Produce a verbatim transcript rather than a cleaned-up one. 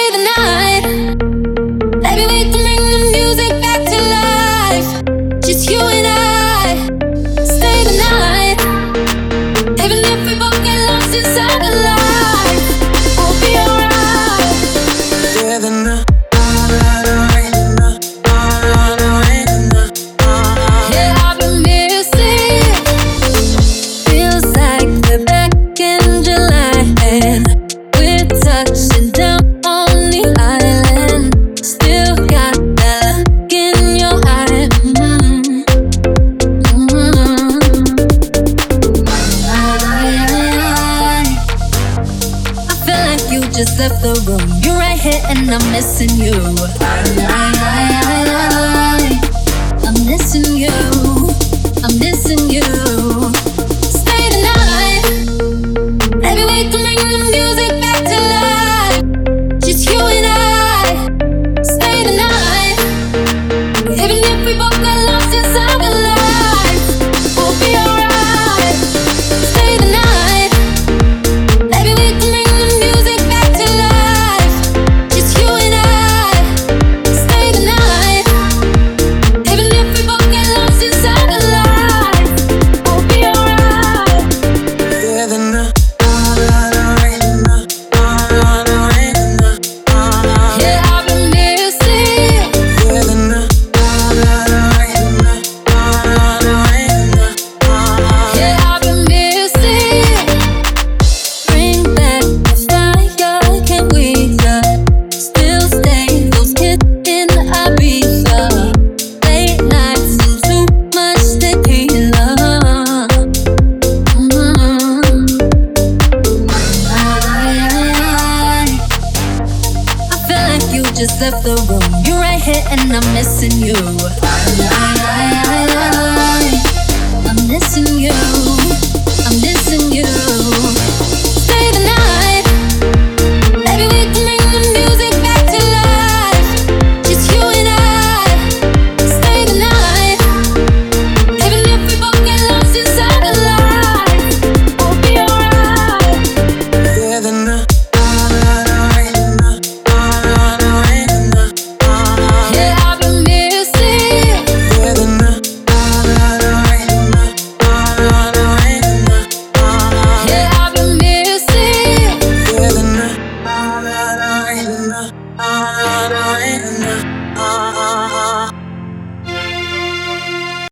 the night. Maybe we can bring the music back to life. Just you and I. Stay the night. Even if we both get lost inside the light, we'll be alright. Stay the night. Just left the room. You're right here and I'm missing you.